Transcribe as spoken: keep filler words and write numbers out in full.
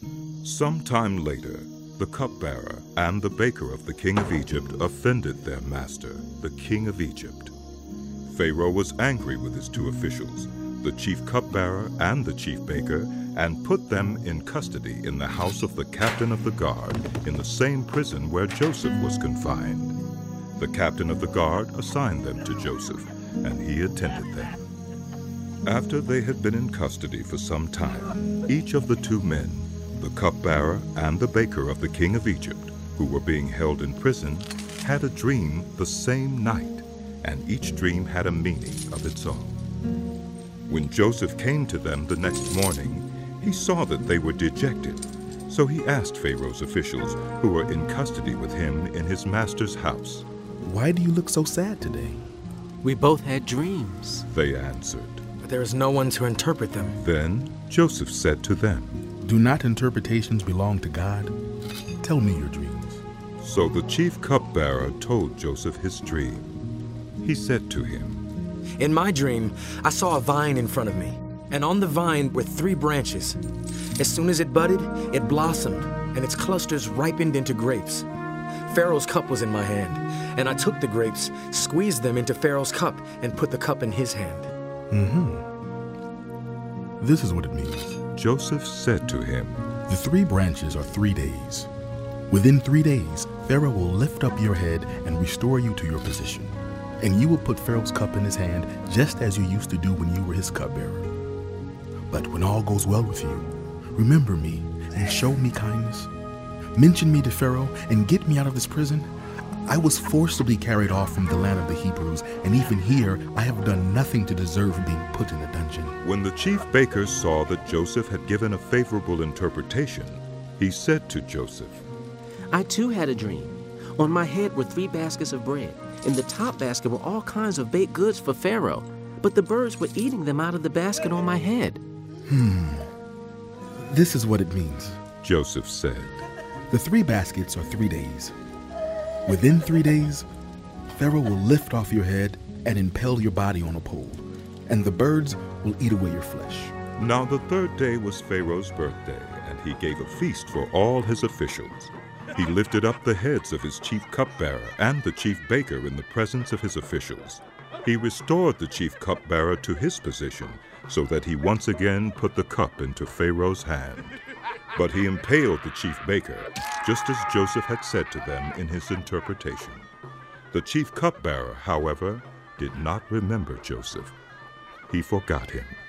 Some time later, the cupbearer and the baker of the king of Egypt offended their master, the king of Egypt. Pharaoh was angry with his two officials, the chief cupbearer and the chief baker, and put them in custody in the house of the captain of the guard, in the same prison where Joseph was confined. The captain of the guard assigned them to Joseph, and he attended them. After they had been in custody for some time, each of the two men, the cupbearer and the baker of the king of Egypt, who were being held in prison, had a dream the same night, and each dream had a meaning of its own. When Joseph came to them the next morning, he saw that they were dejected. So he asked Pharaoh's officials, who were in custody with him in his master's house, "Why do you look so sad today?" "We both had dreams," they answered. "But there is no one to interpret them." Then Joseph said to them, "Do not interpretations belong to God? Tell me your dreams." So the chief cupbearer told Joseph his dream. He said to him, "In my dream, I saw a vine in front of me, and on the vine were three branches. As soon as it budded, it blossomed, and its clusters ripened into grapes. Pharaoh's cup was in my hand, and I took the grapes, squeezed them into Pharaoh's cup, and put the cup in his hand." Mm-hmm. This is what it means. Joseph said to him, "The three branches are three days. Within three days, Pharaoh will lift up your head and restore you to your position. And you will put Pharaoh's cup in his hand, just as you used to do when you were his cupbearer. But when all goes well with you, remember me and show me kindness. Mention me to Pharaoh and get me out of this prison. I was forcibly carried off from the land of the Hebrews, and even here I have done nothing to deserve being put in a dungeon." When the chief baker saw that Joseph had given a favorable interpretation, he said to Joseph, "I too had a dream. On my head were three baskets of bread. In the top basket were all kinds of baked goods for Pharaoh, but the birds were eating them out of the basket on my head." Hmm. This is what it means. Joseph said, "The three baskets are three days. Within three days, Pharaoh will lift off your head and impale your body on a pole, and the birds will eat away your flesh." Now the third day was Pharaoh's birthday, and he gave a feast for all his officials. He lifted up the heads of his chief cupbearer and the chief baker in the presence of his officials. He restored the chief cupbearer to his position, so that he once again put the cup into Pharaoh's hand. But he impaled the chief baker, just as Joseph had said to them in his interpretation. The chief cupbearer, however, did not remember Joseph. He forgot him.